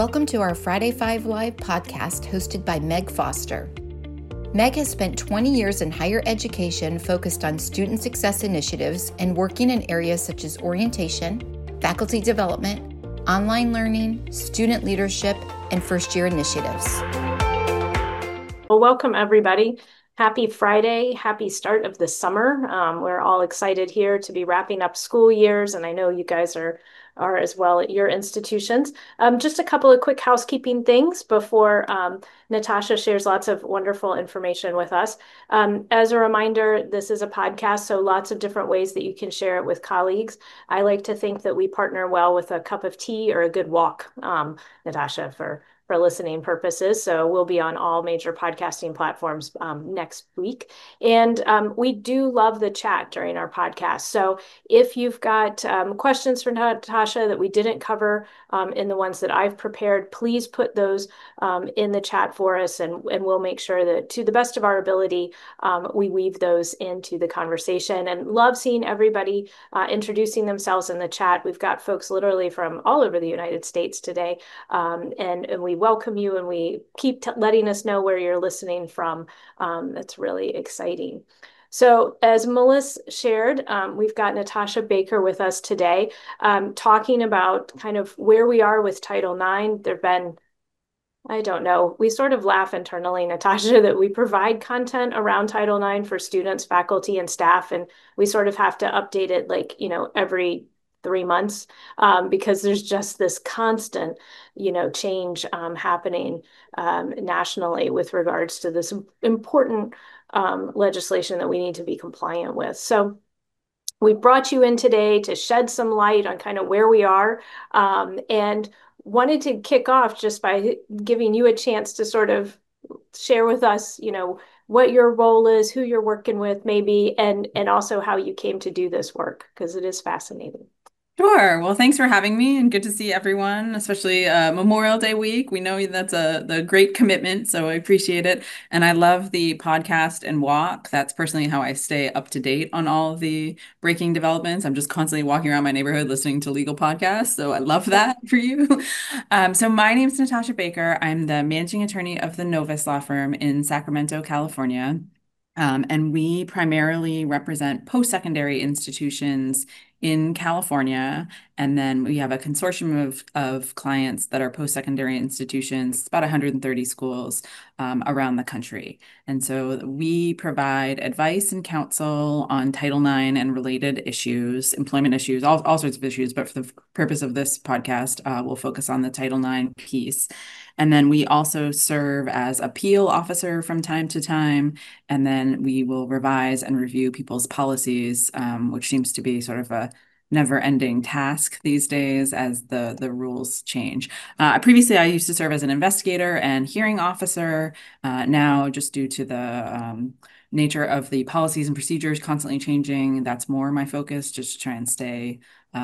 Welcome to our Friday 5 Live podcast hosted by Meg Foster. Meg has spent 20 years in higher education focused on student success initiatives and working in areas such as orientation, faculty development, online learning, student leadership, and first-year initiatives. Well, welcome everybody. Happy Friday, happy start of the summer. We're all excited here to be wrapping up school years, and I know you guys are as well at your institutions. Just a couple of quick housekeeping things before Natasha shares lots of wonderful information with us. As a reminder, this is a podcast, so lots of different ways that you can share it with colleagues. I like to think that we partner well with a cup of tea or a good walk, Natasha, for listening purposes. So we'll be on all major podcasting platforms next week. And we do love the chat during our podcast. So if you've got questions for Natasha that we didn't cover in the ones that I've prepared, please put those in the chat for us, and we'll make sure that to the best of our ability, we weave those into the conversation. And love seeing everybody introducing themselves in the chat. We've got folks literally from all over the United States today, and we welcome you, and we keep letting us know where you're listening from. That's really exciting. So as Melissa shared, we've got Natasha Baker with us today, talking about kind of where we are with Title IX. There've been, I don't know, we sort of laugh internally, Natasha, that we provide content around Title IX for students, faculty, and staff, and we sort of have to update it like, every 3 months, because there's just this constant, change happening nationally with regards to this important legislation that we need to be compliant with. So we brought you in today to shed some light on kind of where we are, and wanted to kick off just by giving you a chance to sort of share with us, what your role is, who you're working with maybe, and also how you came to do this work, because it is fascinating. Sure. Well, thanks for having me, and good to see everyone, especially Memorial Day week. We know that's the great commitment, so I appreciate it. And I love the podcast and walk. That's personally how I stay up to date on all of the breaking developments. I'm just constantly walking around my neighborhood listening to legal podcasts, so I love that for you. So my name is Natasha Baker. I'm the managing attorney of the Novus Law Firm in Sacramento, California. And we primarily represent post-secondary institutions in California. And then we have a consortium of clients that are post-secondary institutions. It's about 130 schools around the country. And so we provide advice and counsel on Title IX and related issues, employment issues, all sorts of issues. But for the purpose of this podcast, we'll focus on the Title IX piece. And then we also serve as appeal officer from time to time. And then we will revise and review people's policies, which seems to be sort of a never-ending task these days as the rules change. Previously, I used to serve as an investigator and hearing officer. Now, just due to the nature of the policies and procedures constantly changing, that's more my focus, just to try and stay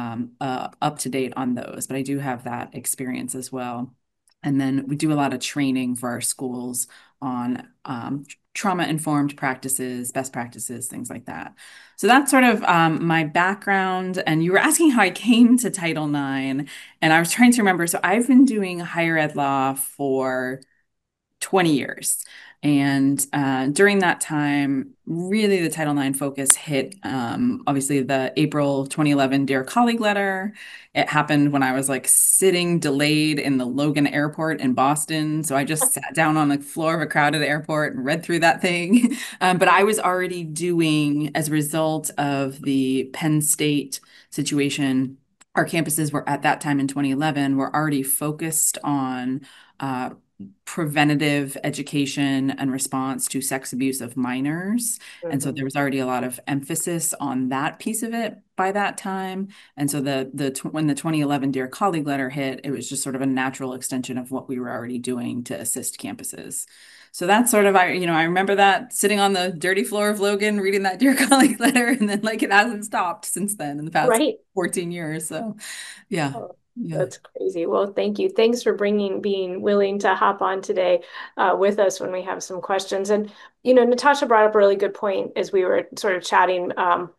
up to date on those. But I do have that experience as well. And then we do a lot of training for our schools on trauma-informed practices, best practices, things like that. So that's sort of my background. And you were asking how I came to Title IX, and I was trying to remember. So I've been doing higher ed law for 20 years. And during that time, really the Title IX focus hit, obviously, the April 2011 Dear Colleague letter. It happened when I was sitting delayed in the Logan Airport in Boston. So I just sat down on the floor of a crowded airport and read through that thing. But I was already doing, as a result of the Penn State situation, our campuses were at that time in 2011, were already focused on preventative education and response to sex abuse of minors. Mm-hmm. And so there was already a lot of emphasis on that piece of it by that time. And so when the 2011 Dear Colleague letter hit, it was just sort of a natural extension of what we were already doing to assist campuses. So that's sort of, I remember that sitting on the dirty floor of Logan, reading that Dear Colleague letter, and then it hasn't stopped since then in the past 14 years. So yeah. Oh. Yeah. That's crazy. Well, thank you. Thanks for being willing to hop on today with us when we have some questions. And, Natasha brought up a really good point as we were sort of chatting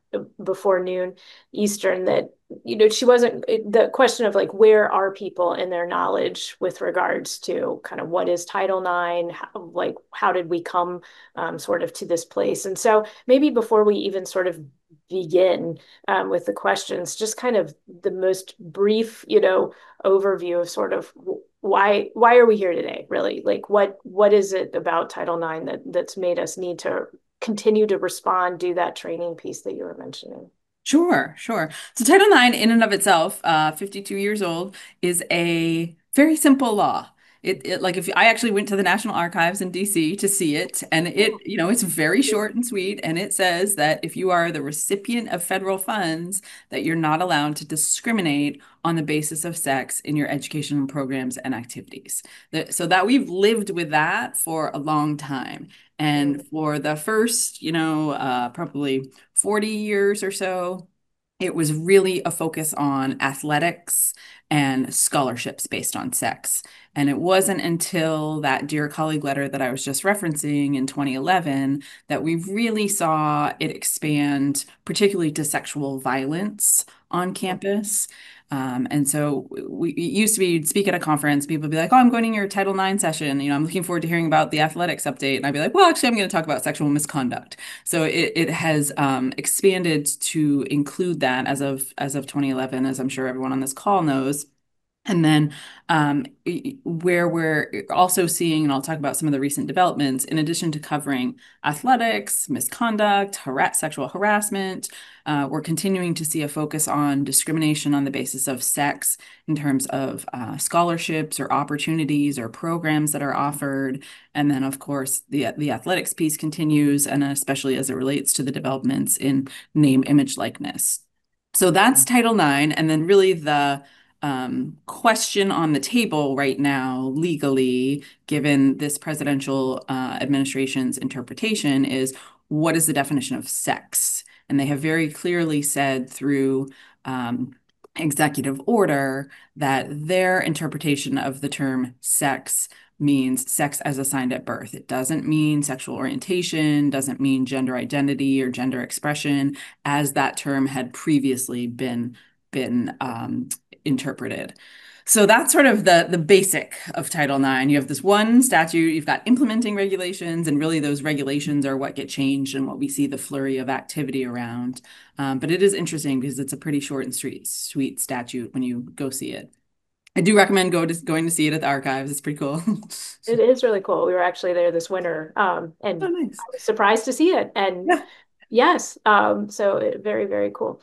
before noon Eastern, that, she wasn't, the question of like, where are people in their knowledge with regards to kind of what is Title IX, how did we come sort of to this place? And so maybe before we even sort of begin with the questions, just kind of the most brief, overview of sort of why are we here today, really? Like, what is it about Title IX that's made us need to continue to respond, do that training piece that you were mentioning? Sure, sure. So Title IX in and of itself, 52 years old, is a very simple law. It like if I actually went to the National Archives in DC to see it, and it's very short and sweet, and it says that if you are the recipient of federal funds, that you're not allowed to discriminate on the basis of sex in your educational programs and activities. So that we've lived with that for a long time. And for the first, probably 40 years or so, it was really a focus on athletics and scholarships based on sex. And it wasn't until that Dear Colleague letter that I was just referencing in 2011 that we really saw it expand, particularly to sexual violence on campus. And so it used to be you'd speak at a conference, people would be like, oh, I'm going to your Title IX session. I'm looking forward to hearing about the athletics update. And I'd be like, well, actually, I'm going to talk about sexual misconduct. So it has expanded to include that as of 2011, as I'm sure everyone on this call knows. And then where we're also seeing, and I'll talk about some of the recent developments, in addition to covering athletics, misconduct, sexual harassment, we're continuing to see a focus on discrimination on the basis of sex in terms of scholarships or opportunities or programs that are offered. And then, of course, the athletics piece continues, and especially as it relates to the developments in name, image, likeness. So that's Title IX. And then really the question on the table right now, legally, given this presidential administration's interpretation, is what is the definition of sex? And they have very clearly said through executive order that their interpretation of the term sex means sex as assigned at birth. It doesn't mean sexual orientation, doesn't mean gender identity or gender expression, as that term had previously been interpreted. So that's sort of the basic of Title IX. You have this one statute, you've got implementing regulations, and really those regulations are what get changed and what we see the flurry of activity around. But it is interesting because it's a pretty short and sweet statute when you go see it. I do recommend going to see it at the archives. It's pretty cool. It is really cool. We were actually there this winter, and nice. I was surprised to see it. And yeah. Yes, so very, very cool.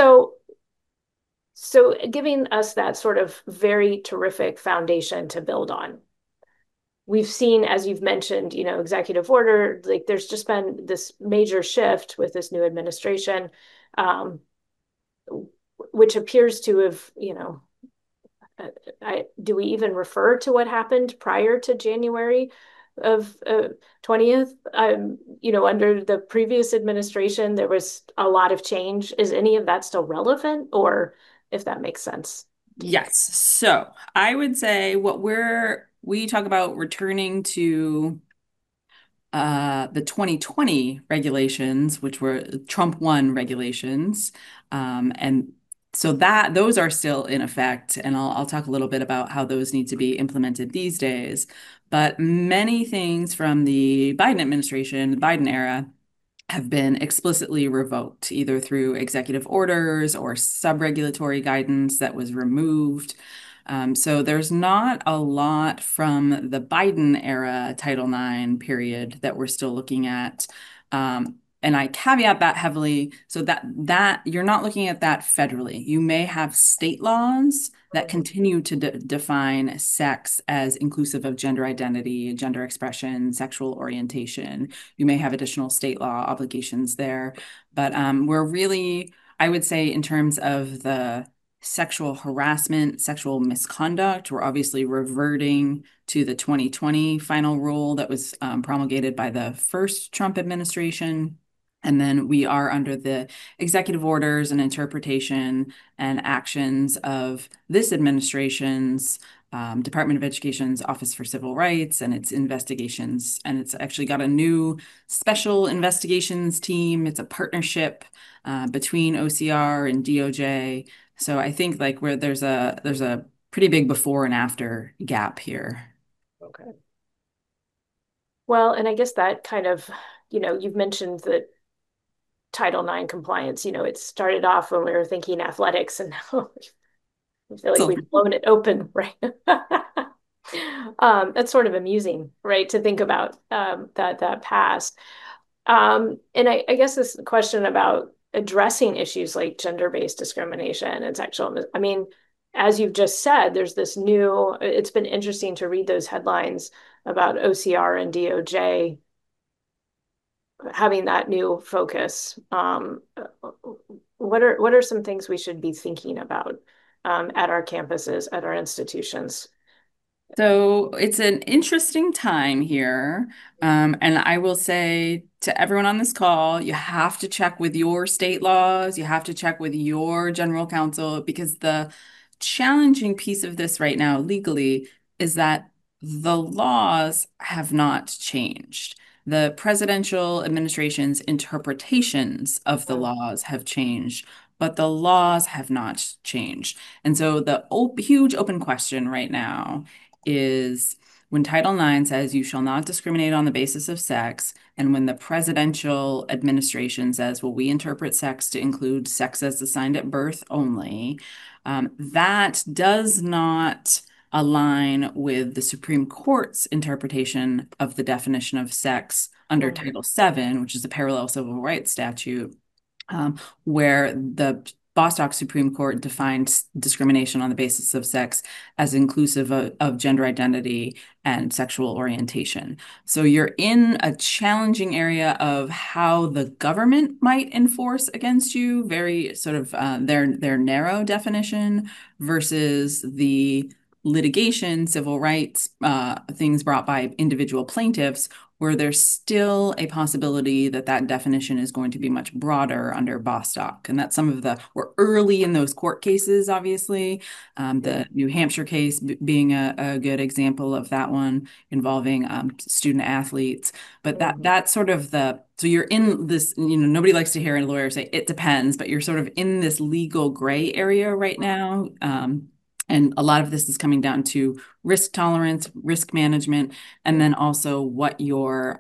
So giving us that sort of very terrific foundation to build on. We've seen, as you've mentioned, executive order, like there's just been this major shift with this new administration, which appears to have, do we even refer to what happened prior to January of 20th? Under the previous administration, there was a lot of change. Is any of that still relevant, or if that makes sense? Yes. So I would say we talk about returning to the 2020 regulations, which were Trump 1 regulations. And so those are still in effect. And I'll talk a little bit about how those need to be implemented these days. But many things from the Biden administration, the Biden era, have been explicitly revoked, either through executive orders or sub-regulatory guidance that was removed. So there's not a lot from the Biden era Title IX period that we're still looking at. And I caveat that heavily so that you're not looking at that federally. You may have state laws that continue to define sex as inclusive of gender identity, gender expression, sexual orientation. You may have additional state law obligations there. But we're really, I would say, in terms of the sexual harassment, sexual misconduct, we're obviously reverting to the 2020 final rule that was promulgated by the first Trump administration. And then we are under the executive orders and interpretation and actions of this administration's Department of Education's Office for Civil Rights and its investigations. And it's actually got a new special investigations team. It's a partnership between OCR and DOJ. So I think like where there's a pretty big before and after gap here. Okay. Well, and I guess that kind of, you've mentioned that Title IX compliance, it started off when we were thinking athletics, and now I feel like So we've blown it open, right? That's sort of amusing, right, to think about that past. And I guess this question about addressing issues like gender-based discrimination and sexual, I mean, as you've just said, there's this new, it's been interesting to read those headlines about OCR and DOJ having that new focus. What are some things we should be thinking about at our campuses, at our institutions? So it's an interesting time here. And I will say to everyone on this call, you have to check with your state laws, you have to check with your general counsel, because the challenging piece of this right now legally is that the laws have not changed. The presidential administration's interpretations of the laws have changed, but the laws have not changed. And so the huge open question right now is when Title IX says you shall not discriminate on the basis of sex, and when the presidential administration says, well, we interpret sex to include sex as assigned at birth only, that does not align with the Supreme Court's interpretation of the definition of sex under Title VII, which is a parallel civil rights statute, where the Bostock Supreme Court defined discrimination on the basis of sex as inclusive of gender identity and sexual orientation. So you're in a challenging area of how the government might enforce against you, very sort of their narrow definition versus the litigation, civil rights, things brought by individual plaintiffs, where there's still a possibility that that definition is going to be much broader under Bostock. And that's we're early in those court cases, obviously. The New Hampshire case being a good example of that one involving student athletes. But that's sort of so you're in this, nobody likes to hear a lawyer say it depends, but you're sort of in this legal gray area right now. And a lot of this is coming down to risk tolerance, risk management, and then also what your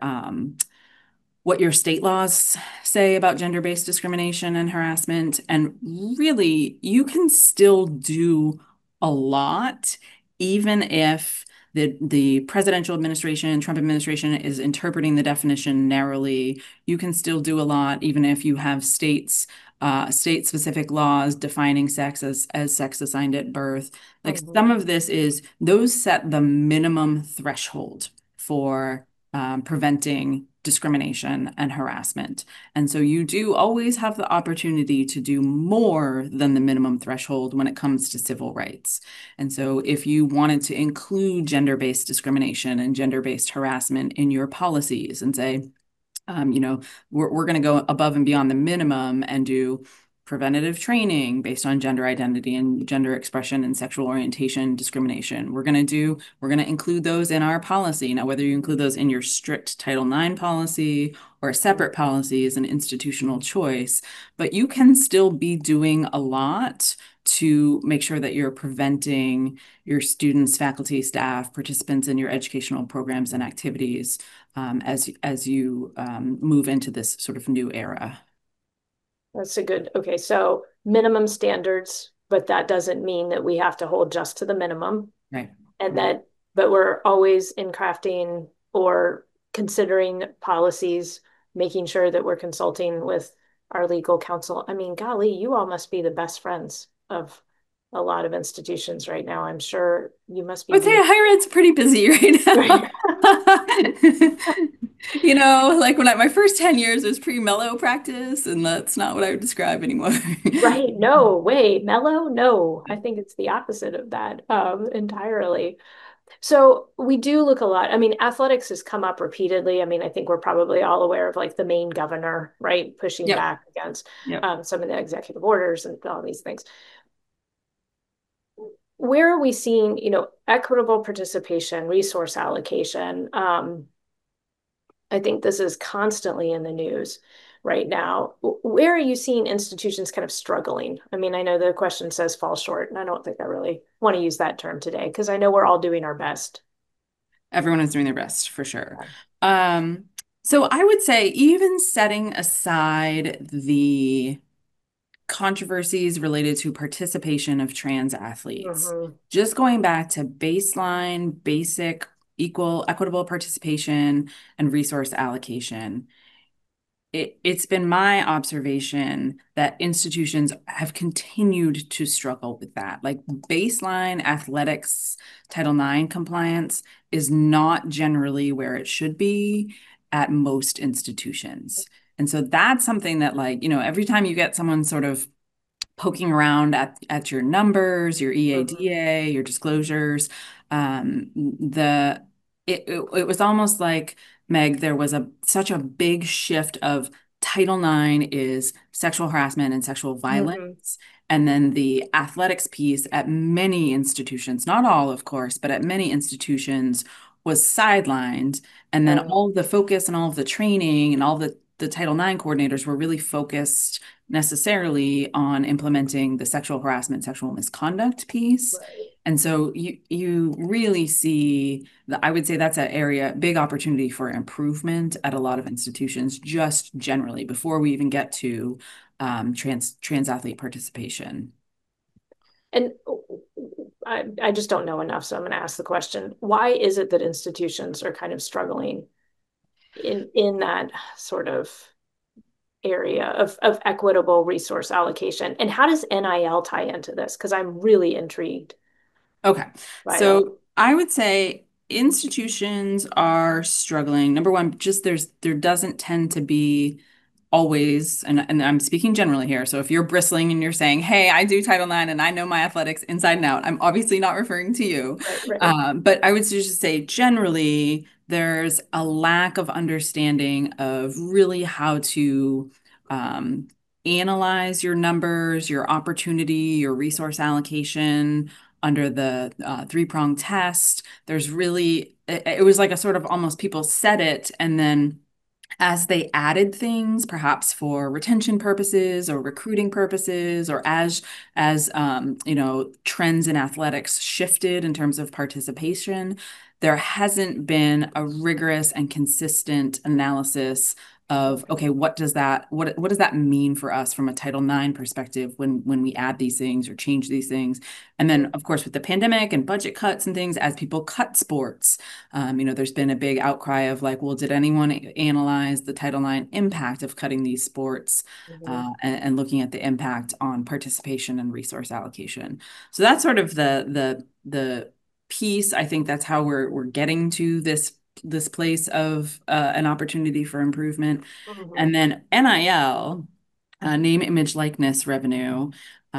state laws say about gender-based discrimination and harassment. And really, you can still do a lot, even if the presidential administration, Trump administration, is interpreting the definition narrowly. You can still do a lot, even if you have state-specific laws defining sex as sex assigned at birth. Like some of this is those set the minimum threshold for preventing discrimination and harassment. And so you do always have the opportunity to do more than the minimum threshold when it comes to civil rights. And so if you wanted to include gender-based discrimination and gender-based harassment in your policies and say, we're going to go above and beyond the minimum and do preventative training based on gender identity and gender expression and sexual orientation discrimination. We're going to include those in our policy. Now, whether you include those in your strict Title IX policy or a separate policy is an institutional choice, but you can still be doing a lot to make sure that you're preventing your students, faculty, staff, participants in your educational programs and activities as you move into this sort of new era. That's okay. So minimum standards, but that doesn't mean that we have to hold just to the minimum. Right. But we're always in crafting or considering policies, making sure that we're consulting with our legal counsel. I mean, golly, you all must be the best friends of a lot of institutions right now. I'm sure you must be. I would say higher ed's pretty busy right now. Like my first 10 years was pretty mellow practice, and that's not what I would describe anymore. Right. No way. Mellow? No. I think it's the opposite of that entirely. So we do look a lot. I mean, athletics has come up repeatedly. I mean, I think we're probably all aware of like the Maine governor, right, pushing back against some of the executive orders and all these things. where are we seeing, equitable participation, resource allocation? I think this is constantly in the news right now. Where are you seeing institutions kind of struggling? I mean, I know the question says fall short, and I don't think I really want to use that term today because I know we're all doing our best. Everyone is doing their best for sure. Um, so I would say even setting aside the controversies related to participation of trans athletes, Mhm. just going back to baseline, basic, equal, equitable participation and resource allocation. It's been my observation that institutions have continued to struggle with that. Like baseline athletics, Title IX compliance is not generally where it should be at most institutions. And so that's something that, like, every time you get someone sort of poking around at your numbers, your Mhm. EADA, your disclosures. The it was almost like, Meg, there was such a big shift of Title IX is sexual harassment and sexual Mhm. violence. And then the athletics piece at many institutions, not all, of course, but at many institutions was sidelined. And then Right. all of the focus and all of the training and all the Title IX coordinators were really focused necessarily on implementing the sexual harassment, sexual misconduct piece. Right. And so you really see that. I would say that's an area, big opportunity for improvement at a lot of institutions, just generally, before we even get to trans athlete participation. And I just don't know enough, so I'm going to ask the question. Why is it that institutions are kind of struggling in that sort of area of equitable resource allocation? And how does NIL tie into this? Because I'm really intrigued Okay. by all. So I would say institutions are struggling. Number one, just there doesn't tend to be always, and I'm speaking generally here. So if you're bristling and you're saying, "Hey, I do Title IX and I know my athletics inside and out," I'm obviously not referring to you. Right, right. But I would just say generally, there's a lack of understanding of really how to um, analyze your numbers, your opportunity, your resource allocation under the three-prong test. There's really, it was like a sort of almost people said it, and then as they added things, perhaps for retention purposes or recruiting purposes, or as trends in athletics shifted in terms of participation, there hasn't been a rigorous and consistent analysis of, okay, what does that mean for us from a Title IX perspective when we add these things or change these things? And then, of course, with the pandemic and budget cuts and things, as people cut sports, there's been a big outcry of like, well, did anyone analyze the Title IX impact of cutting these sports, Mhm. and looking at the impact on participation and resource allocation? So that's sort of the piece. I think that's how we're getting to this place of an opportunity for improvement. Mhm. And then NIL, name, image, likeness revenue.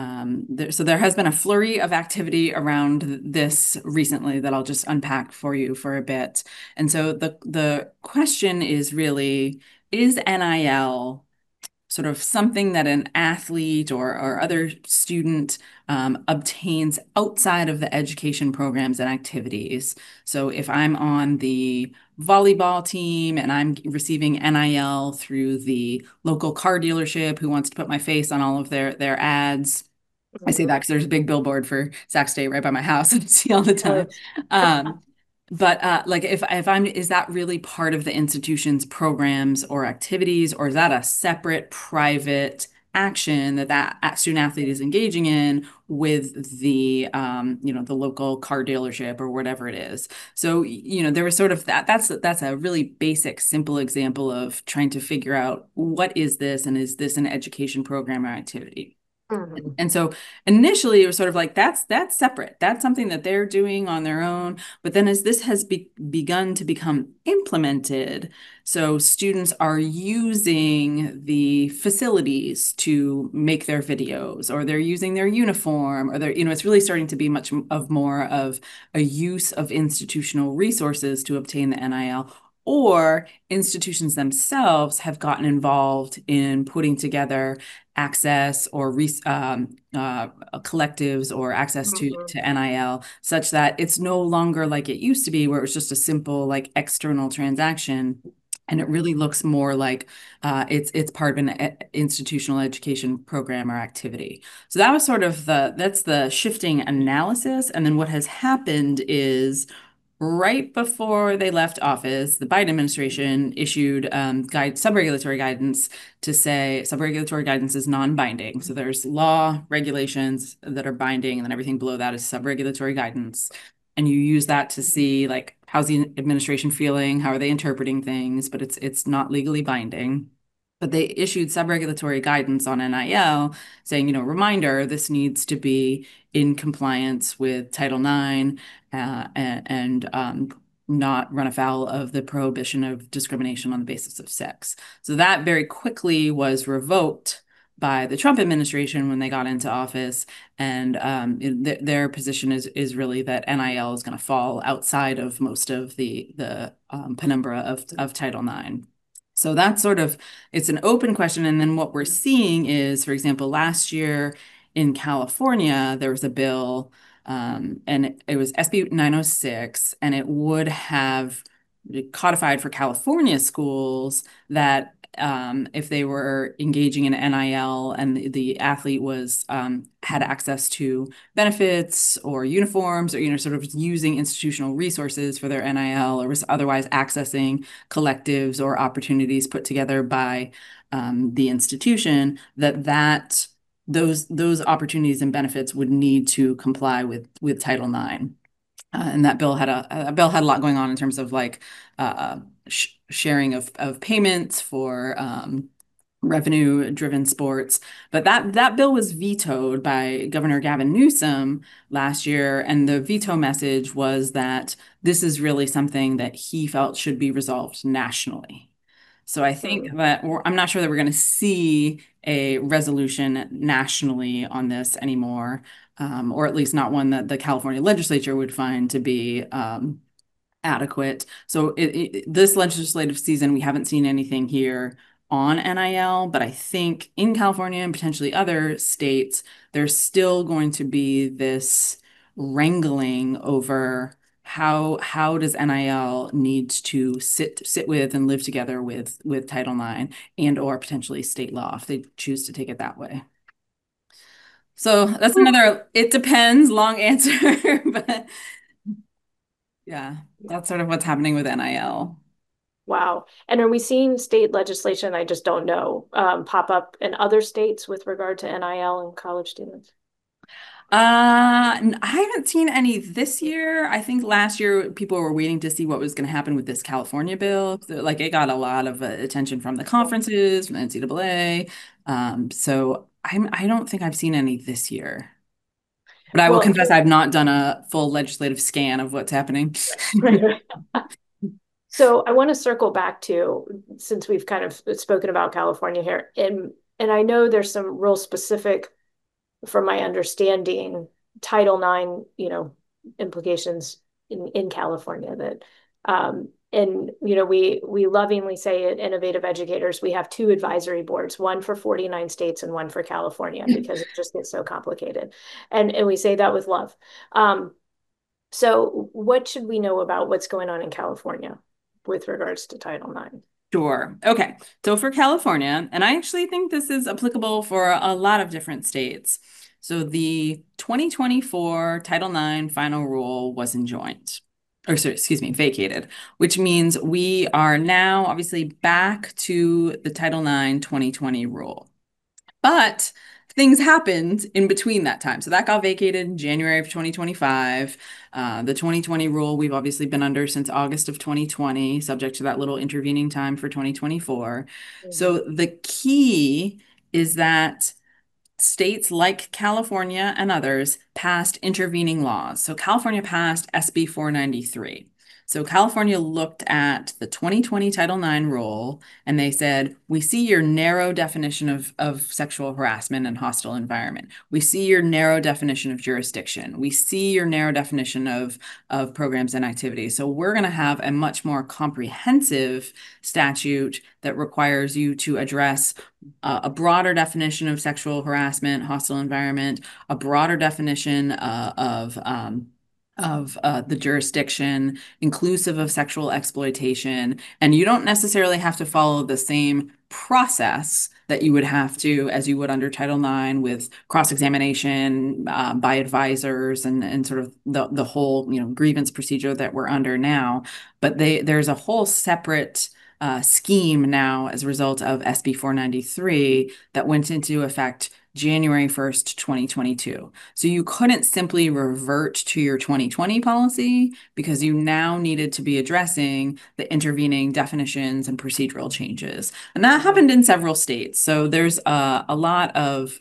So there has been a flurry of activity around this recently that I'll just unpack for you for a bit. And so the question is really, is NIL sort of something that an athlete or other student obtains outside of the education programs and activities? So if I'm on the volleyball team and I'm receiving NIL through the local car dealership who wants to put my face on all of their ads. I say that Mhm. because there's a big billboard for Sac State right by my house and I see all the time. Nice. Um, but like if I'm, is that really part of the institution's programs or activities, or is that a separate private action that student athlete is engaging in with the local car dealership or whatever it is? So, there was sort of that's a really basic, simple example of trying to figure out, what is this, and is this an education program or activity? Mhm. And so initially it was sort of like, that's separate. That's something that they're doing on their own. But then as this has begun to become implemented, so students are using the facilities to make their videos, or they're using their uniform, or it's really starting to be more of a use of institutional resources to obtain the NIL. or institutions themselves have gotten involved in putting together access or collectives or access to NIL, such that it's no longer like it used to be, where it was just a simple like external transaction. And it really looks more like it's part of an institutional education program or activity. So that was sort of that's the shifting analysis. And then what has happened is right before they left office, the Biden administration issued sub-regulatory guidance to say sub-regulatory guidance is non-binding. So there's law regulations that are binding, and then everything below that is sub-regulatory guidance. And you use that to see like how's the administration feeling, how are they interpreting things, but it's not legally binding. But they issued sub-regulatory guidance on NIL saying, reminder, this needs to be in compliance with Title IX and not run afoul of the prohibition of discrimination on the basis of sex. So that very quickly was revoked by the Trump administration when they got into office. And their position is really that NIL is going to fall outside of most of the penumbra of Title IX. So that's it's an open question. And then what we're seeing is, for example, last year in California, there was a bill, and it was SB 906, and it would have codified for California schools that if they were engaging in NIL and the athlete had access to benefits or uniforms, or sort of using institutional resources for their NIL, or was otherwise accessing collectives or opportunities put together by the institution, those opportunities and benefits would need to comply with Title IX. And that bill had a lot going on in terms of like sharing of payments for revenue-driven sports. But that bill was vetoed by Governor Gavin Newsom last year, and the veto message was that this is really something that he felt should be resolved nationally. So I think that I'm not sure that we're going to see a resolution nationally on this anymore, or at least not one that the California legislature would find to be adequate. So this legislative season, we haven't seen anything here on NIL, but I think in California and potentially other states, there's still going to be this wrangling over how does NIL need to sit with and live together with Title IX and or potentially state law if they choose to take it that way. So that's another, it depends, long answer, but yeah, that's sort of what's happening with NIL. Wow. And are we seeing state legislation, I just don't know, pop up in other states with regard to NIL and college students? I haven't seen any this year. I think last year people were waiting to see what was going to happen with this California bill. Like it got a lot of attention from the conferences, from the NCAA. So I don't think I've seen any this year. But I will confess I've not done a full legislative scan of what's happening. Right. So I want to circle back to, since we've kind of spoken about California here, and I know there's some real specific, from my understanding, Title IX, implications in California that, and we lovingly say at Innovative Educators, we have two advisory boards, one for 49 states and one for California, because it just gets so complicated. And we say that with love. So what should we know about what's going on in California with regards to Title IX? Sure. Okay. So for California, and I actually think this is applicable for a lot of different states. So the 2024 Title IX final rule was enjoined, or sorry, excuse me, vacated, which means we are now obviously back to the Title IX 2020 rule. But things happened in between that time. So that got vacated in January of 2025. The 2020 rule we've obviously been under since August of 2020, subject to that little intervening time for 2024. So the key is that states like California and others passed intervening laws. So California passed SB 493. So California looked at the 2020 Title IX rule and they said, we see your narrow definition of sexual harassment and hostile environment. We see your narrow definition of jurisdiction. We see your narrow definition of programs and activities. So we're going to have a much more comprehensive statute that requires you to address a broader definition of sexual harassment, hostile environment, a broader definition of the jurisdiction, inclusive of sexual exploitation. And you don't necessarily have to follow the same process that you would have to as you would under Title IX with cross-examination by advisors and sort of the whole grievance procedure that we're under now. But there's a whole separate scheme now as a result of SB 493 that went into effect January 1st, 2022. So you couldn't simply revert to your 2020 policy because you now needed to be addressing the intervening definitions and procedural changes. And that happened in several states. So there's a lot of,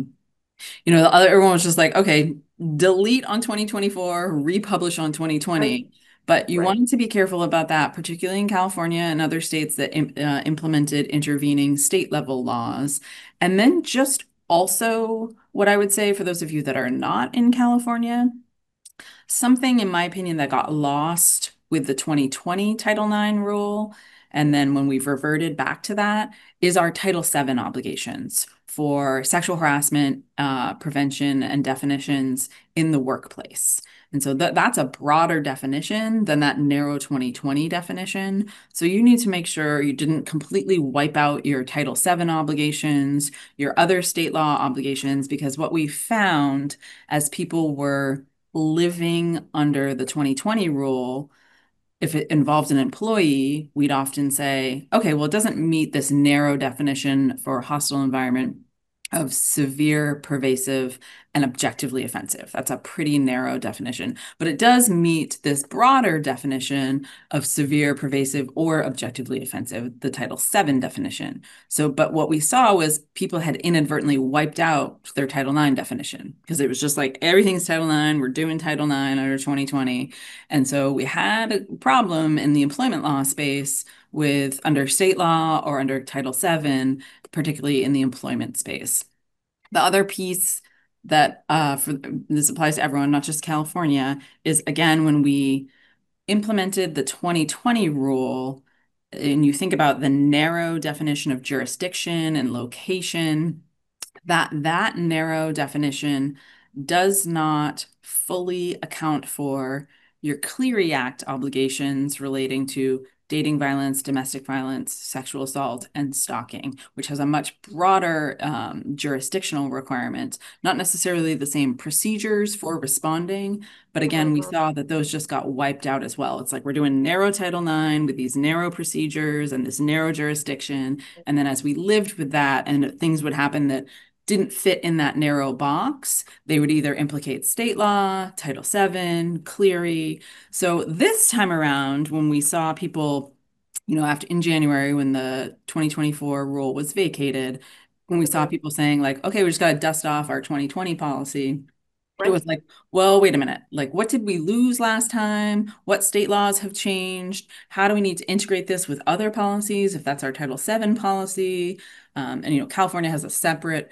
everyone was just like, okay, delete on 2024, republish on 2020. Right. But you Right. wanted to be careful about that, particularly in California and other states that implemented intervening state level laws. And then just also, what I would say for those of you that are not in California, something, in my opinion, that got lost with the 2020 Title IX rule, and then when we've reverted back to that, is our Title VII obligations for sexual harassment prevention and definitions in the workplace. And so that's a broader definition than that narrow 2020 definition. So you need to make sure you didn't completely wipe out your Title VII obligations, your other state law obligations, because what we found as people were living under the 2020 rule, if it involved an employee, we'd often say, okay, well, it doesn't meet this narrow definition for hostile environment of severe, pervasive, and objectively offensive. That's a pretty narrow definition, but it does meet this broader definition of severe, pervasive, or objectively offensive, the Title VII definition. So, but what we saw was people had inadvertently wiped out their Title IX definition because it was just like everything's Title IX, we're doing Title IX under 2020. And so we had a problem in the employment law space with under state law or under Title VII, particularly in the employment space. The other piece that this applies to everyone, not just California, is again when we implemented the 2020 rule, and you think about the narrow definition of jurisdiction and location, that narrow definition does not fully account for your Clery Act obligations relating to dating violence, domestic violence, sexual assault, and stalking, which has a much broader jurisdictional requirement, not necessarily the same procedures for responding, but again, we saw that those just got wiped out as well. It's like we're doing narrow Title IX with these narrow procedures and this narrow jurisdiction. And then as we lived with that and things would happen that didn't fit in that narrow box, they would either implicate state law, Title VII, Clery. So this time around, when we saw people, after in January when the 2024 rule was vacated, when we saw people saying like, okay, we just got to dust off our 2020 policy, it was like, well, wait a minute. Like, what did we lose last time? What state laws have changed? How do we need to integrate this with other policies if that's our Title VII policy? And California has a separate,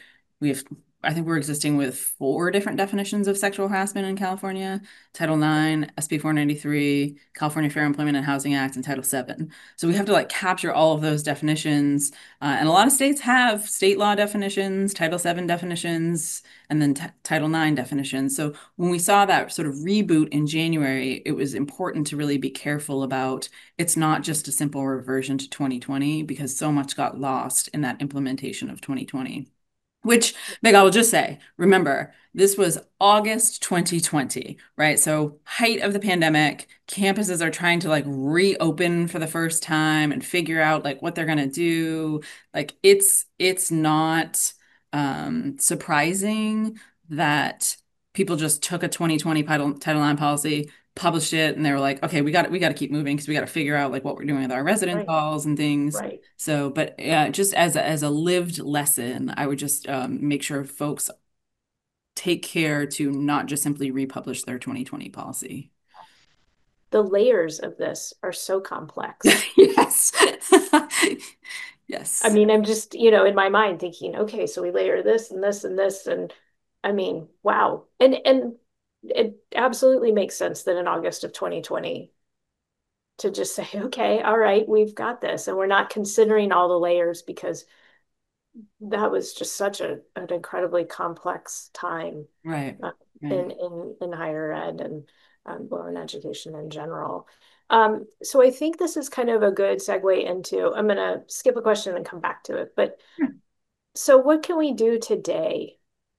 I think we're existing with 4 different definitions of sexual harassment in California: Title IX, SB 493, California Fair Employment and Housing Act, and Title VII. So we have to capture all of those definitions. And a lot of states have state law definitions, Title VII definitions, and then Title IX definitions. So when we saw that sort of reboot in January, it was important to really be careful about it's not just a simple reversion to 2020 because so much got lost in that implementation of 2020. Which, Meg, I will just say, remember, this was August 2020, right? So height of the pandemic, campuses are trying to reopen for the first time and figure out what they're gonna do. It's not surprising that people just took a 2020 Title IX policy, published it, and they were like, okay, we got to keep moving because we got to figure out what we're doing with our resident calls and things. Right. So, but just as a lived lesson, I would just make sure folks take care to not just simply republish their 2020 policy. the layers of this are so complex. Yes. I Yes. mean, I'm just, in my mind thinking, okay, so we layer this and this and this, and I mean, wow. And it absolutely makes sense that in August of 2020 to just say, okay, all right, we've got this, and we're not considering all the layers because that was just such an incredibly complex time Right. uh, Right. in higher ed and well, in education in general. So I think this is kind of a good segue into, I'm going to skip a question and come back to it. But so what can we do today?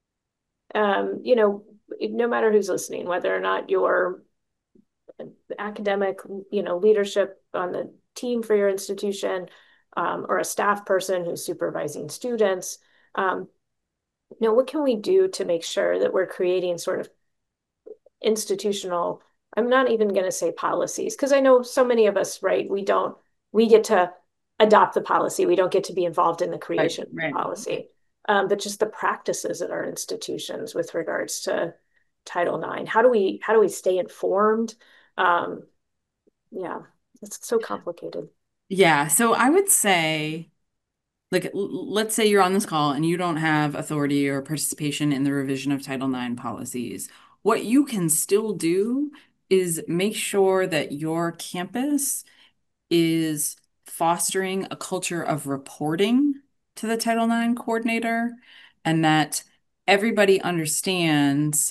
No matter who's listening, whether or not you're academic, leadership on the team for your institution, or a staff person who's supervising students, um, what can we do to make sure that we're creating sort of institutional, I'm not even going to say policies, because I know so many of us, right, we get to adopt the policy. We don't get to be involved in the Right. creation of the Right. policy. But just the practices at our institutions with regards to Title IX. How do we stay informed? Um, yeah, it's so complicated. Yeah. So I would say, like, let's say you're on this call and you don't have authority or participation in the revision of Title IX policies. What you can still do is make sure that your campus is fostering a culture of reporting to the Title IX coordinator, and that everybody understands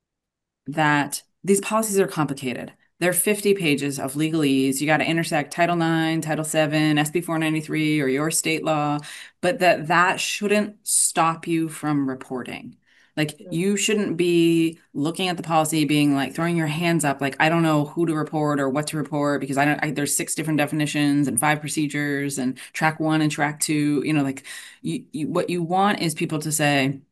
that these policies are complicated. They're 50 pages of legalese. You got to intersect Title IX, Title VII, SB 493, or your state law, but that shouldn't stop you from reporting. Like, you shouldn't be looking at the policy being like throwing your hands up, like, I don't know who to report or what to report because there's 6 different definitions and 5 procedures and track 1 and track 2. Like, what you want is people to say,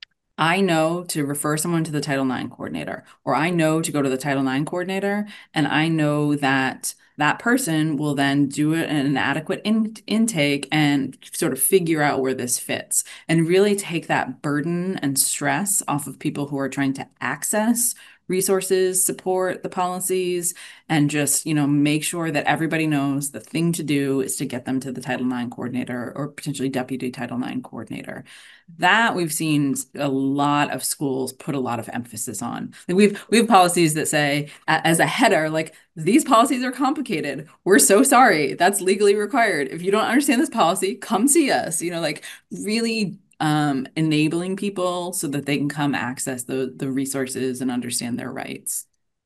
I know to refer someone to the Title IX coordinator, or I know to go to the Title IX coordinator, and I know that that person will then do an adequate intake and sort of figure out where this fits and really take that burden and stress off of people who are trying to access resources, support the policies, and just, make sure that everybody knows the thing to do is to get them to the Title IX coordinator or potentially deputy Title IX coordinator. That we've seen a lot of schools put a lot of emphasis on. Like, we have policies that say, as a header, like, these policies are complicated. We're so sorry. That's legally required. If you don't understand this policy, come see us. Like, really enabling people so that they can come access the resources and understand their rights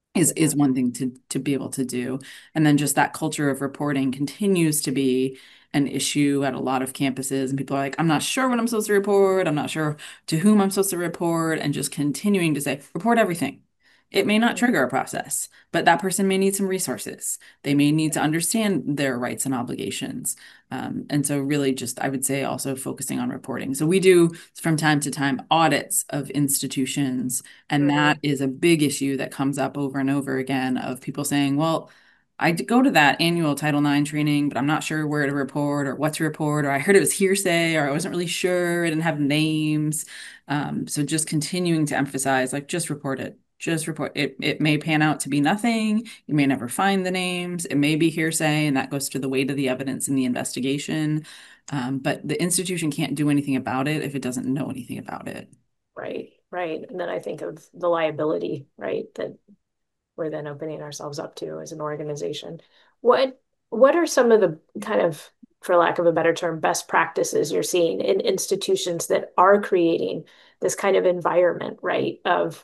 is one thing to be able to do. And then just that culture of reporting continues to be an issue at a lot of campuses. And people are like, I'm not sure what I'm supposed to report. I'm not sure to whom I'm supposed to report. And just continuing to say, report everything. It may not trigger a process, but that person may need some resources. They may need to understand their rights and obligations. And so really just, I would say, also focusing on reporting. So we do from time to time audits of institutions, and that is a big issue that comes up over and over again of people saying, well, I did go to that annual Title IX training, but I'm not sure where to report or what to report, or I heard it was hearsay, or I wasn't really sure, it didn't have names. So just continuing to emphasize, like, just report it. Just report it. It may pan out to be nothing. You may never find the names. It may be hearsay, and that goes to the weight of the evidence in the investigation. But the institution can't do anything about it if it doesn't know anything about it. Right, right. And then I think of the liability, right, that we're then opening ourselves up to as an organization. What what are some of the kind of, for lack of a better term, best practices you're seeing in institutions that are creating this kind of environment, right,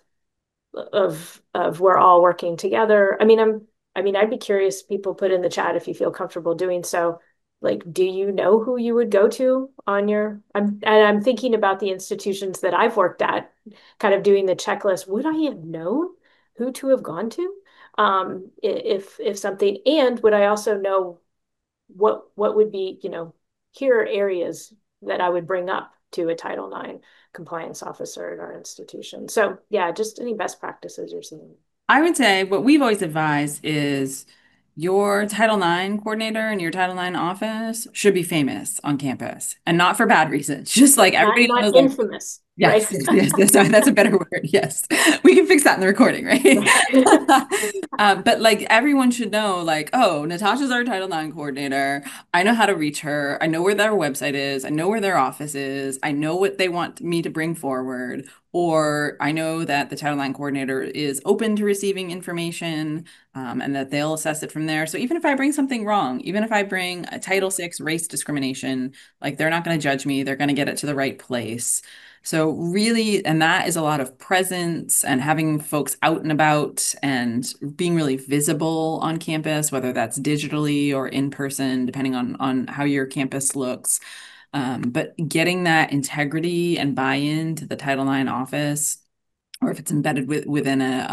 of we're all working together? I mean, I'd be curious, people put in the chat if you feel comfortable doing so. Like, do you know who you would go to on your, I'm thinking about the institutions that I've worked at, kind of doing the checklist. Would I have known who to have gone to? If something, and would I also know what would be, here are areas that I would bring up to a Title IX compliance officer at our institution. So yeah, just any best practices you're seeing. I would say what we've always advised is your Title IX coordinator and your Title IX office should be famous on campus, and not for bad reasons. Just like Not everybody not knows, like, infamous. right? Yes, yes, that's a better word. Yes, we can fix that in the recording, right? But like everyone should know, like, oh, Natasha's our Title IX coordinator. I know how to reach her. I know where their website is. I know where their office is. I know what they want me to bring forward. Or I know that the Title IX coordinator is open to receiving information, and that they'll assess it from there. So even if I bring something wrong, even if I bring a Title VI race discrimination, like they're not going to judge me. They're going to get it to the right place. So really, and that is a lot of presence and having folks out and about and being really visible on campus, whether that's digitally or in person, depending on how your campus looks. But getting that integrity and buy-in to the Title IX office, or if it's embedded within a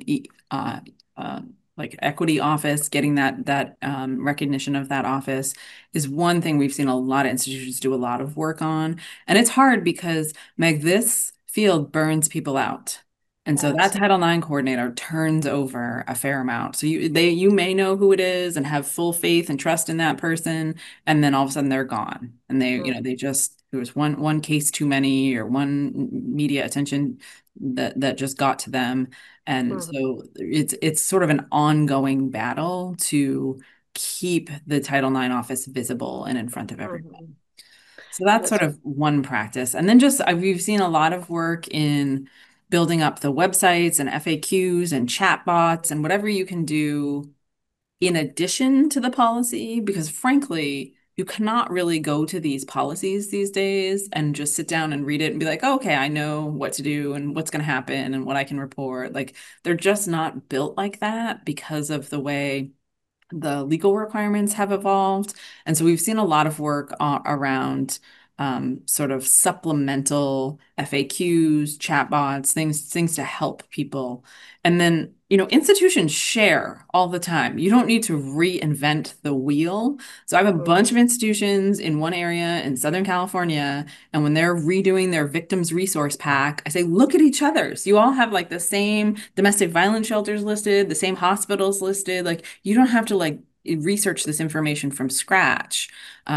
uh, like equity office, getting that recognition of that office is one thing we've seen a lot of institutions do a lot of work on. And it's hard because, Meg, this field burns people out. And so that Yes. Title IX coordinator turns over a fair amount. So you may know who it is and have full faith and trust in that person, and then all of a sudden they're gone. And they just there was one case too many or one media attention that just got to them. And Mhm. so it's sort of an ongoing battle to keep the Title IX office visible and in front of everyone. Mhm. So that's Yes. sort of one practice. And then just we've seen a lot of work in building up the websites and FAQs and chat bots and whatever you can do in addition to the policy, because frankly, you cannot really go to these policies these days and just sit down and read it and be like, oh, okay, I know what to do and what's going to happen and what I can report. Like they're just not built like that because of the way the legal requirements have evolved. And so we've seen a lot of work around sort of supplemental FAQs, chatbots, things to help people. And then, institutions share all the time. You don't need to reinvent the wheel. So I have a bunch of institutions in one area in Southern California, and when they're redoing their victims resource pack, I say, look at each other's. You all have like the same domestic violence shelters listed, the same hospitals listed. Like you don't have to like research this information from scratch.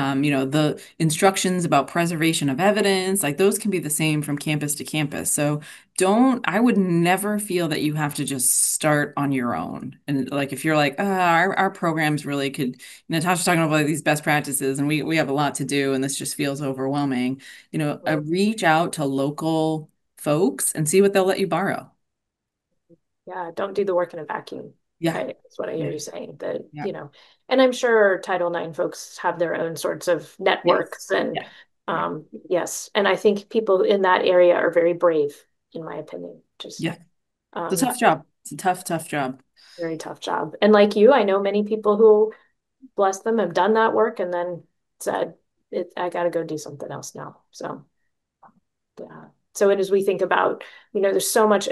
The instructions about preservation of evidence, like those can be the same from campus to campus. So I would never feel that you have to just start on your own. And like, if you're like, our programs really could, Natasha's talking about these best practices and we have a lot to do and this just feels overwhelming, reach out to local folks and see what they'll let you borrow. Yeah, don't do the work in a vacuum. Yeah. That's what I hear Yeah. you saying. That, Yeah. and I'm sure Title IX folks have their own sorts of Yes. networks and Yeah. Yeah. yes. And I think people in that area are very brave, in my opinion. Just Yeah. It's a um tough job. It's a tough, tough job. very tough job. And like you, I know many people who, bless them, have done that work and then said, I got to go do something else now. So yeah. So as we think about, there's so much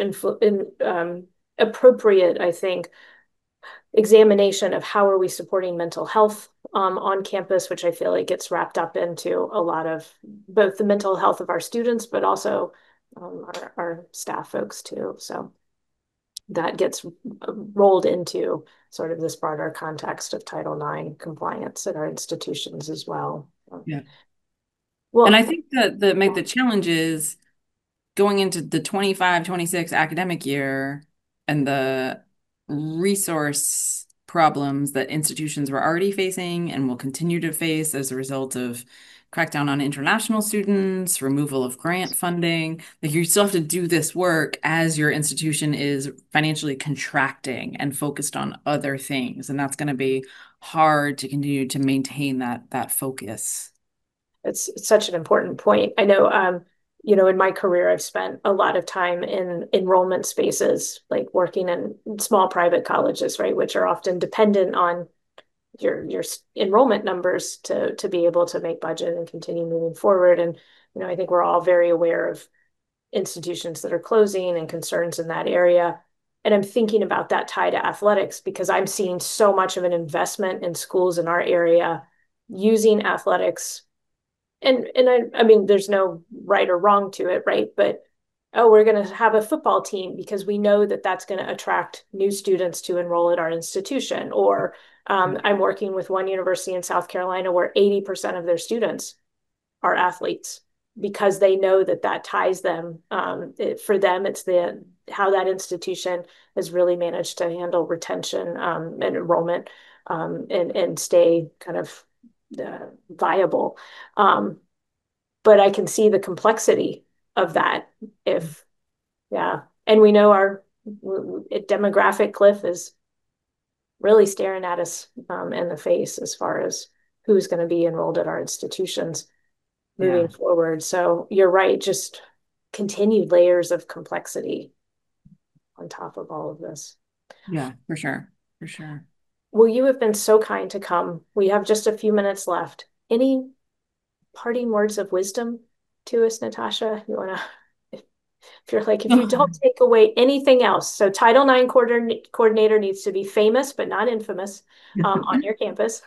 appropriate, I think, examination of how are we supporting mental health on campus, which I feel like gets wrapped up into a lot of both the mental health of our students, but also our staff folks too. So that gets rolled into sort of this broader context of Title IX compliance at our institutions as well. Yeah. And I Well, think that the challenge is going into the 25-26 academic year and the resource problems that institutions were already facing and will continue to face as a result of crackdown on international students, removal of grant funding. Like you still have to do this work as your institution is financially contracting and focused on other things. And that's going to be hard to continue to maintain that focus. it's such an important point. I know, in my career, I've spent a lot of time in enrollment spaces, like working in small private colleges, right, which are often dependent on your enrollment numbers to be able to make budget and continue moving forward. And I think we're all very aware of institutions that are closing and concerns in that area. And I'm thinking about that tie to athletics because I'm seeing so much of an investment in schools in our area using athletics and I mean, there's no right or wrong to it, right? But oh, we're going to have a football team because we know that that's going to attract new students to enroll at our institution. Or I'm working with one university in South Carolina where 80% of their students are athletes. because they know that that ties them. For them, it's how that institution has really managed to handle retention and enrollment and stay kind of viable. But I can see the complexity of that if, yeah. And we know our demographic cliff is really staring at us in the face as far as who's going to be enrolled at our institutions moving forward. So you're right, just continued layers of complexity on top of all of this. Yeah, for sure. For sure. Well, you have been so kind to come. We have just a few minutes left. Any parting words of wisdom to us, Natasha? You want to, if you're like, if you don't take away anything else, so Title IX coordinator needs to be famous, but not infamous on your campus.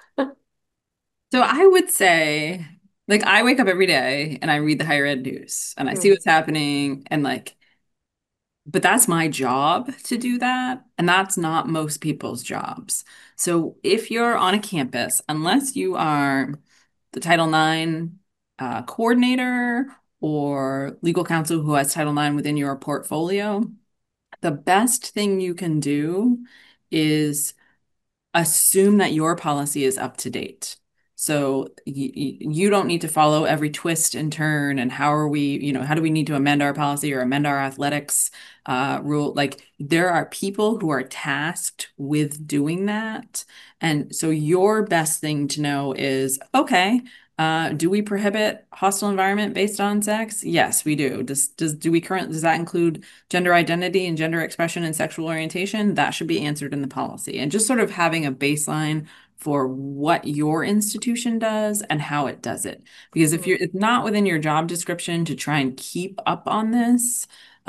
So I would say, like, I wake up every day and I read the higher ed news and I see what's happening and like, but that's my job to do that. And that's not most people's jobs. So if you're on a campus, unless you are the Title IX coordinator or legal counsel who has Title IX within your portfolio, the best thing you can do is assume that your policy is up to date. So you don't need to follow every twist and turn and how are we, how do we need to amend our policy or amend our athletics rule? Like there are people who are tasked with doing that. And so your best thing to know is, okay, do we prohibit hostile environment based on sex? Yes, we do. Does that include gender identity and gender expression and sexual orientation? That should be answered in the policy. And just sort of having a baseline for what your institution does and how it does it. Because if it's not within your job description to try and keep up on this,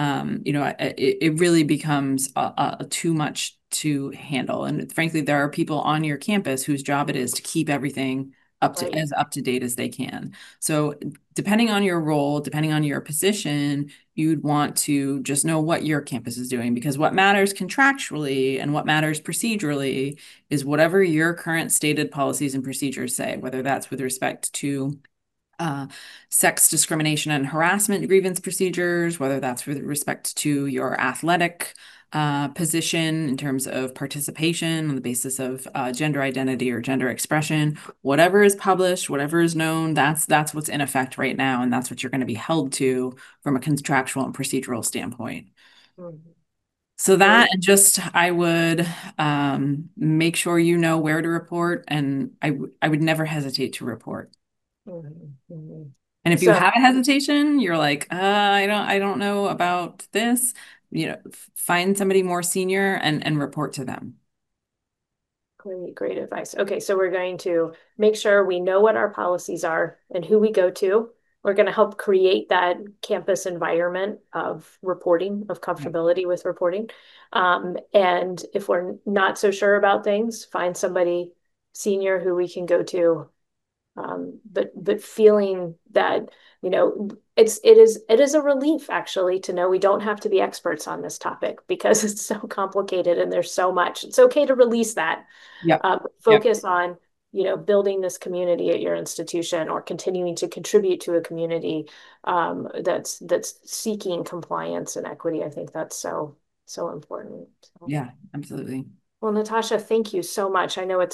it really becomes too much to handle. And frankly, there are people on your campus whose job it is to keep everything as up to date as they can. So depending on your role, depending on your position, you'd want to just know what your campus is doing, because what matters contractually and what matters procedurally is whatever your current stated policies and procedures say, whether that's with respect to sex discrimination and harassment grievance procedures, whether that's with respect to your athletic position in terms of participation on the basis of gender identity or gender expression, whatever is published, whatever is known, that's what's in effect right now, and that's what you're going to be held to from a contractual and procedural standpoint. So that, and just I would make sure you know where to report, and I would never hesitate to report. And if you have a hesitation, you're like, I don't know about this, find somebody more senior and report to them. Great advice. Okay, so we're going to make sure we know what our policies are and who we go to. We're going to help create that campus environment of reporting, of comfortability with reporting. And if we're not so sure about things, find somebody senior who we can go to. But feeling that, it is a relief actually to know we don't have to be experts on this topic because it's so complicated and there's so much. It's okay to release that. Focus on, building this community at your institution or continuing to contribute to a community that's seeking compliance and equity. I think that's so important. So. Yeah, absolutely. Well, Natasha, thank you so much. I know it's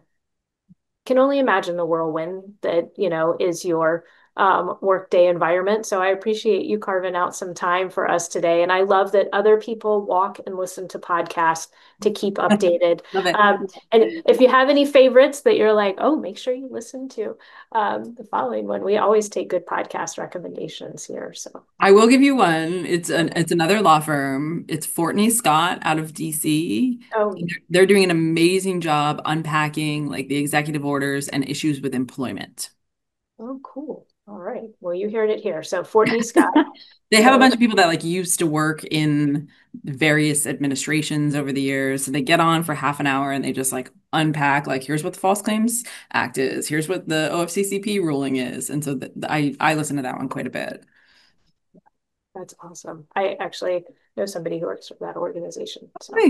can only imagine the whirlwind that, is your workday environment. So I appreciate you carving out some time for us today. And I love that other people walk and listen to podcasts to keep updated. Love it. And if you have any favorites that you're like, oh, make sure you listen to the following one. We always take good podcast recommendations here. So I will give you one. It's another law firm. It's Fortney Scott out of DC. Oh, they're doing an amazing job unpacking like the executive orders and issues with employment. Oh, cool. All right. Well, you heard it here. So Fortney Scott. They have a bunch of people that like used to work in various administrations over the years. So they get on for half an hour and they just like unpack, like, here's what the False Claims Act is. Here's what the OFCCP ruling is. And so I listen to that one quite a bit. That's awesome. I actually know somebody who works for that organization. So. Hey.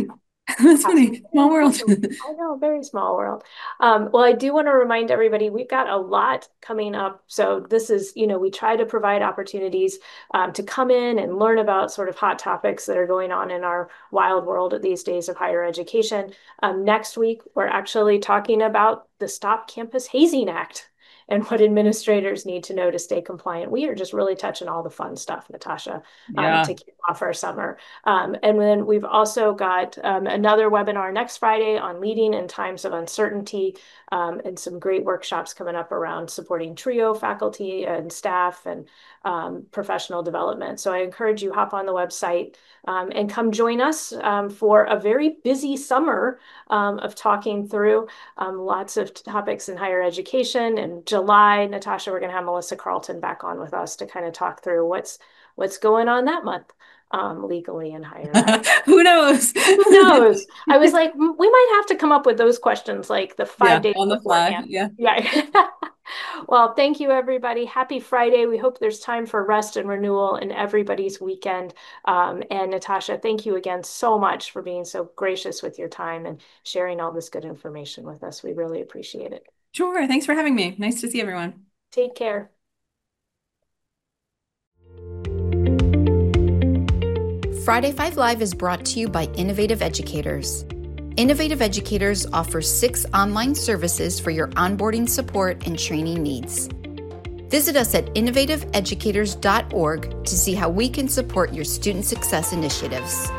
That's funny. Small world. I know, very small world. Well, I do want to remind everybody we've got a lot coming up. So this is, we try to provide opportunities to come in and learn about sort of hot topics that are going on in our wild world these days of higher education. Next week, we're actually talking about the Stop Campus Hazing Act and what administrators need to know to stay compliant. We are just really touching all the fun stuff, Natasha, to kick off our summer. And then we've also got another webinar next Friday on leading in times of uncertainty, and some great workshops coming up around supporting TRIO faculty and staff and professional development. So I encourage you, hop on the website and come join us for a very busy summer of talking through lots of topics in higher education. In July, Natasha, we're going to have Melissa Carlton back on with us to kind of talk through what's going on that month legally in higher ed. Who knows? Who knows? I was like, we might have to come up with those questions like the 5 days on the fly. Yeah. Well, thank you, everybody. Happy Friday. We hope there's time for rest and renewal in everybody's weekend. And Natasha, thank you again so much for being so gracious with your time and sharing all this good information with us. We really appreciate it. Sure. Thanks for having me. Nice to see everyone. Take care. Friday 5 Live is brought to you by Innovative Educators. Innovative Educators offers 6 online services for your onboarding support and training needs. Visit us at innovativeeducators.org to see how we can support your student success initiatives.